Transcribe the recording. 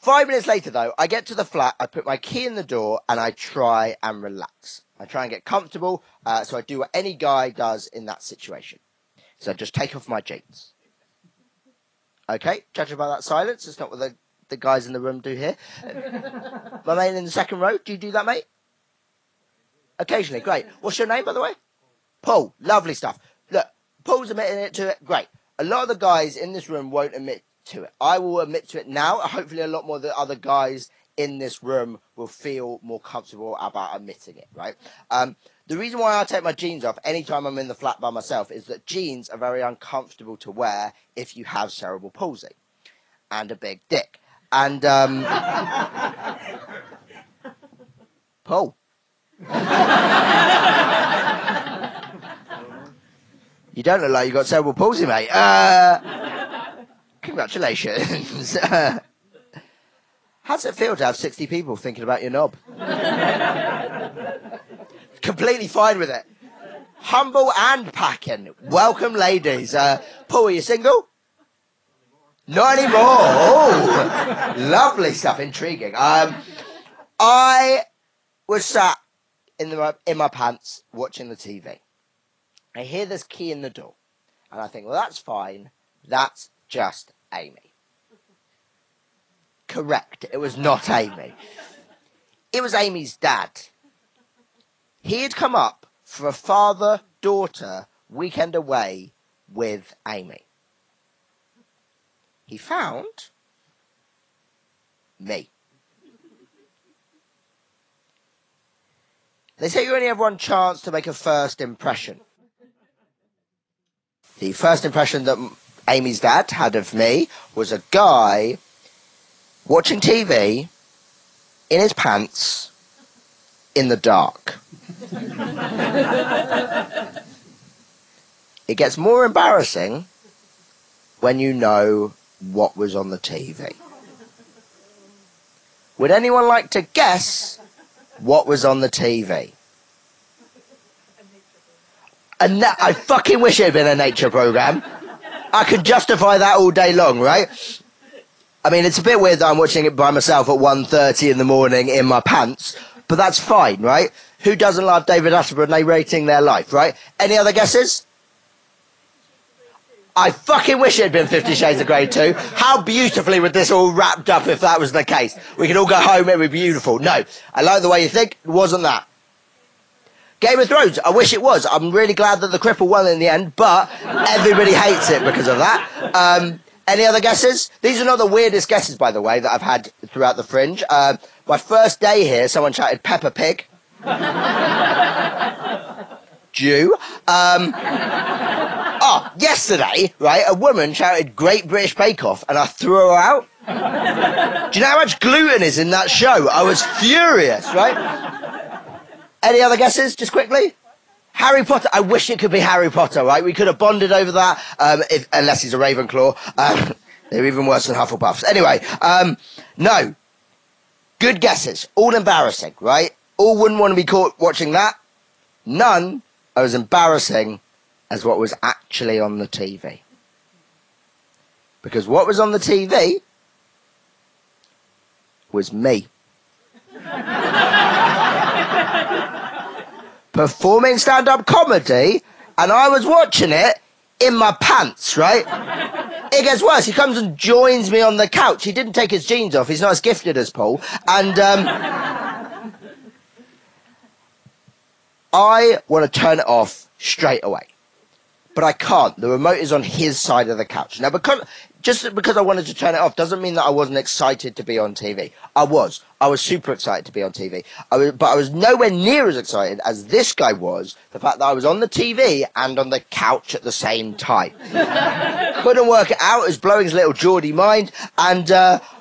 5 minutes later, though, I get to the flat, I put my key in the door, and I try and relax. I try and get comfortable, so I do what any guy does in that situation. So I just take off my jeans. Okay, judging by that silence, it's not what the guys in the room do here. My mate in the second row, do you do that, mate? Occasionally, great. What's your name, by the way? Paul, lovely stuff. Look, Paul's admitting it to it, great. A lot of the guys in this room won't admit to it. I will admit to it now. Hopefully a lot more of the other guys in this room will feel more comfortable about admitting it, right? The reason why I take my jeans off anytime I'm in the flat by myself is that jeans are very uncomfortable to wear if you have cerebral palsy and a big dick. And, Paul. You don't look like you got cerebral palsy, mate. Congratulations. How does it feel to have 60 people thinking about your knob? Completely fine with it. Humble and packing. Welcome, ladies. Paul, are you single? Not anymore. Oh, lovely stuff. Intriguing. I was sat in my pants watching the TV. I hear this key in the door. And I think, well, that's fine. That's just Amy. Correct. It was not Amy. It was Amy's dad. He had come up for a father-daughter weekend away with Amy. He found me. They say you only have one chance to make a first impression. The first impression that Amy's dad had of me was a guy watching TV in his pants in the dark. It gets more embarrassing when you know what was on the TV. Would anyone like to guess what was on the TV? I fucking wish it had been a nature program. I could justify that all day long, right? I mean, it's a bit weird that I'm watching it by myself at 1:30 in the morning in my pants, but that's fine, right? Who doesn't love David Attenborough narrating their life, right? Any other guesses? I fucking wish it had been 50 Shades of Grey 2. How beautifully would this all wrapped up if that was the case? We could all go home, it would be beautiful. No, I like the way you think. It wasn't that. Game of Thrones, I wish it was. I'm really glad that the cripple won in the end, but everybody hates it because of that. Any other guesses? These are not the weirdest guesses, by the way, that I've had throughout the Fringe. My first day here, someone shouted Peppa Pig. Jew. Yesterday, right, a woman shouted Great British Bake Off, and I threw her out. Do you know how much gluten is in that show? I was furious, right? Any other guesses, just quickly? Harry Potter. I wish it could be Harry Potter, right? We could have bonded over that, unless he's a Ravenclaw. They're even worse than Hufflepuffs. Anyway, no. Good guesses. All embarrassing, right? All wouldn't want to be caught watching that. None are as embarrassing as what was actually on the TV. Because what was on the TV was me. Performing stand-up comedy, and I was watching it in my pants, right? It gets worse. He comes and joins me on the couch. He didn't take his jeans off. He's not as gifted as Paul. And I want to turn it off straight away. But I can't. The remote is on his side of the couch. Now, just because I wanted to turn it off doesn't mean that I wasn't excited to be on TV. I was super excited to be on TV. But I was nowhere near as excited as this guy was, the fact that I was on the TV and on the couch at the same time. Couldn't work it out. It was blowing his little Geordie mind. And